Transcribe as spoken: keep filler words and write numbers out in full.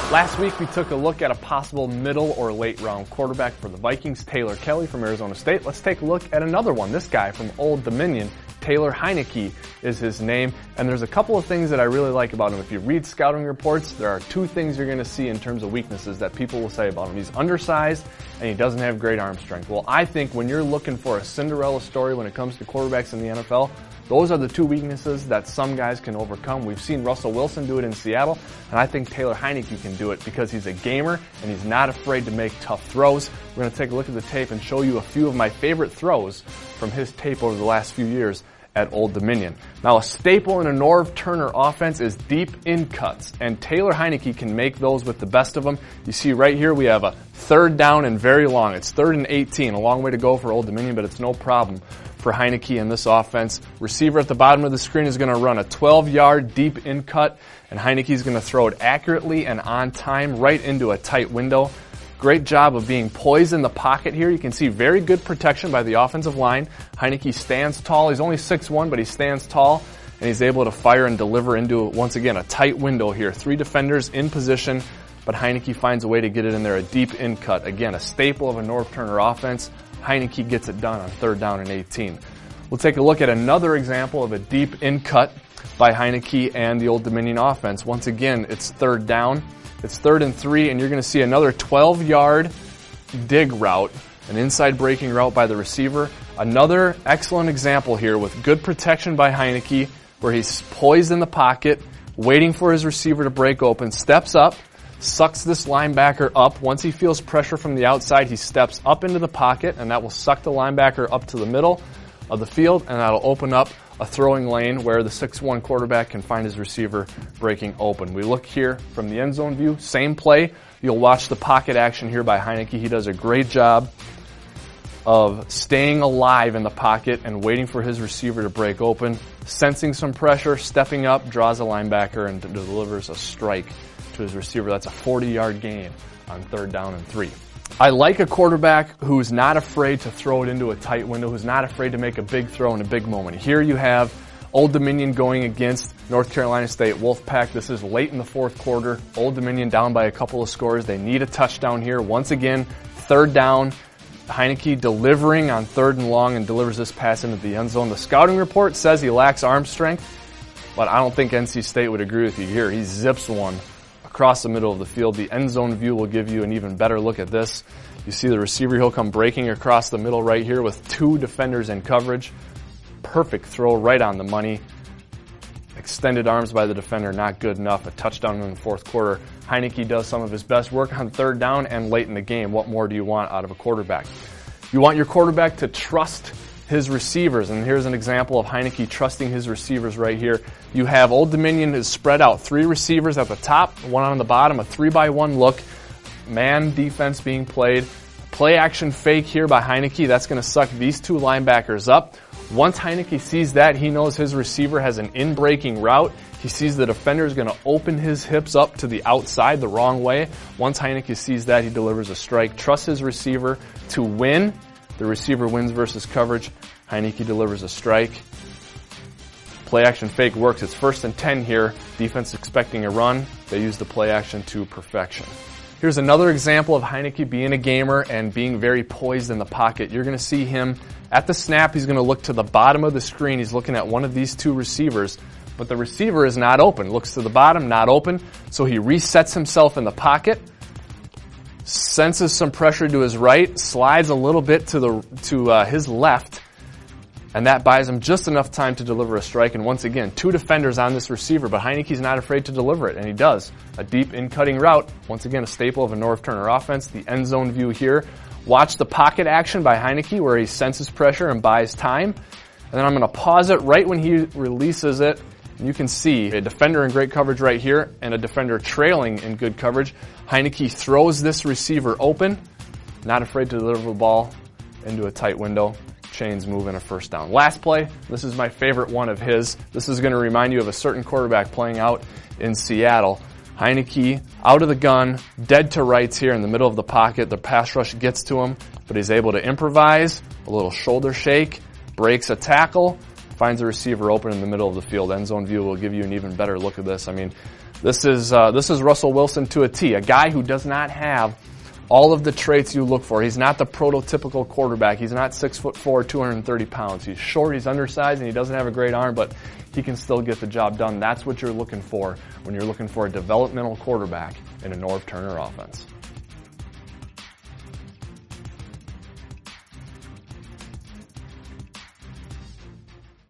Last week we took a look at a possible middle or late round quarterback for the Vikings, Taylor Kelly from Arizona State. Let's take a look at another one. This guy from Old Dominion, Taylor Heinicke is his name, and there's a couple of things that I really like about him. If you read scouting reports, there are two things you're going to see in terms of weaknesses that people will say about him. He's undersized and he doesn't have great arm strength. Well, I think when you're looking for a Cinderella story when it comes to quarterbacks in the N F L, those are the two weaknesses that some guys can overcome. We've seen Russell Wilson do it in Seattle, and I think Taylor Heinicke can do it because he's a gamer and he's not afraid to make tough throws. We're going to take a look at the tape and show you a few of my favorite throws from his tape over the last few years at Old Dominion. Now, a staple in a Norv Turner offense is deep in cuts, and Taylor Heinicke can make those with the best of them. You see right here we have a third down and very long. It's third and eighteen, a long way to go for Old Dominion, but it's no problem for Heinicke in this offense. Receiver at the bottom of the screen is going to run a twelve-yard deep in cut, and Heinicke is going to throw it accurately and on time right into a tight window. Great job of being poised in the pocket here. You can see very good protection by the offensive line. Heinicke stands tall. He's only six one, but he stands tall, and he's able to fire and deliver into, once again, a tight window here. Three defenders in position, but Heinicke finds a way to get it in there, a deep in cut. Again, a staple of a Norv Turner offense. Heinicke gets it done on third down and eighteen. We'll take a look at another example of a deep in cut by Heinicke and the Old Dominion offense. Once again, it's third down. It's third and three, and you're going to see another twelve-yard dig route, an inside breaking route by the receiver. Another excellent example here with good protection by Heinicke, where he's poised in the pocket, waiting for his receiver to break open, steps up, sucks this linebacker up. Once he feels pressure from the outside, he steps up into the pocket, and that will suck the linebacker up to the middle of the field, and that'll open up a throwing lane where the six one quarterback can find his receiver breaking open. We look here from the end zone view, same play. You'll watch the pocket action here by Heinicke. He does a great job of staying alive in the pocket and waiting for his receiver to break open, sensing some pressure, stepping up, draws a linebacker, and delivers a strike to his receiver. That's a forty-yard gain on third down and three. I like a quarterback who's not afraid to throw it into a tight window, who's not afraid to make a big throw in a big moment. Here you have Old Dominion going against North Carolina State Wolfpack. This is late in the fourth quarter. Old Dominion down by a couple of scores. They need a touchdown here. Once again, third down. Heinicke delivering on third and long and delivers this pass into the end zone. The scouting report says he lacks arm strength, but I don't think N C State would agree with you here. He zips one across the middle of the field. The end zone view will give you an even better look at this. You see the receiver, he'll come breaking across the middle right here with two defenders in coverage. Perfect throw right on the money. Extended arms by the defender, not good enough. A touchdown in the fourth quarter. Heinicke does some of his best work on third down and late in the game. What more do you want out of a quarterback? You want your quarterback to trust his receivers, and here's an example of Heinicke trusting his receivers right here. You have Old Dominion is spread out, three receivers at the top, one on the bottom, a three by one look, man defense being played. Play action fake here by Heinicke. That's going to suck these two linebackers up. Once Heinicke sees that, he knows his receiver has an in-breaking route. He sees the defender is going to open his hips up to the outside the wrong way. Once Heinicke sees that, he delivers a strike. Trusts his receiver to win. The receiver wins versus coverage. Heinicke delivers a strike. Play action fake works. It's first and ten here. Defense expecting a run. They use the play action to perfection. Here's another example of Heinicke being a gamer and being very poised in the pocket. You're going to see him at the snap. He's going to look to the bottom of the screen. He's looking at one of these two receivers, but the receiver is not open. Looks to the bottom, not open. So he resets himself in the pocket, senses some pressure to his right, slides a little bit to the to uh, his left, and that buys him just enough time to deliver a strike. And once again, two defenders on this receiver, but Heinicke's not afraid to deliver it, and he does. A deep in-cutting route, once again, a staple of a Norv Turner offense. The end zone view here. Watch the pocket action by Heinicke where he senses pressure and buys time. And then I'm going to pause it right when he releases it. And you can see a defender in great coverage right here and a defender trailing in good coverage. Heinicke throws this receiver open, not afraid to deliver the ball into a tight window. Chains move in a first down. Last play, this is my favorite one of his. This is going to remind you of a certain quarterback playing out in Seattle. Heinicke out of the gun, dead to rights here in the middle of the pocket. The pass rush gets to him, but he's able to improvise, a little shoulder shake, breaks a tackle, finds a receiver open in the middle of the field. End zone view will give you an even better look at this. I mean, This is uh, this is Russell Wilson to a T, a guy who does not have all of the traits you look for. He's not the prototypical quarterback. He's not six foot four, two hundred thirty pounds. He's short, he's undersized, and he doesn't have a great arm, but he can still get the job done. That's what you're looking for when you're looking for a developmental quarterback in a Norv Turner offense.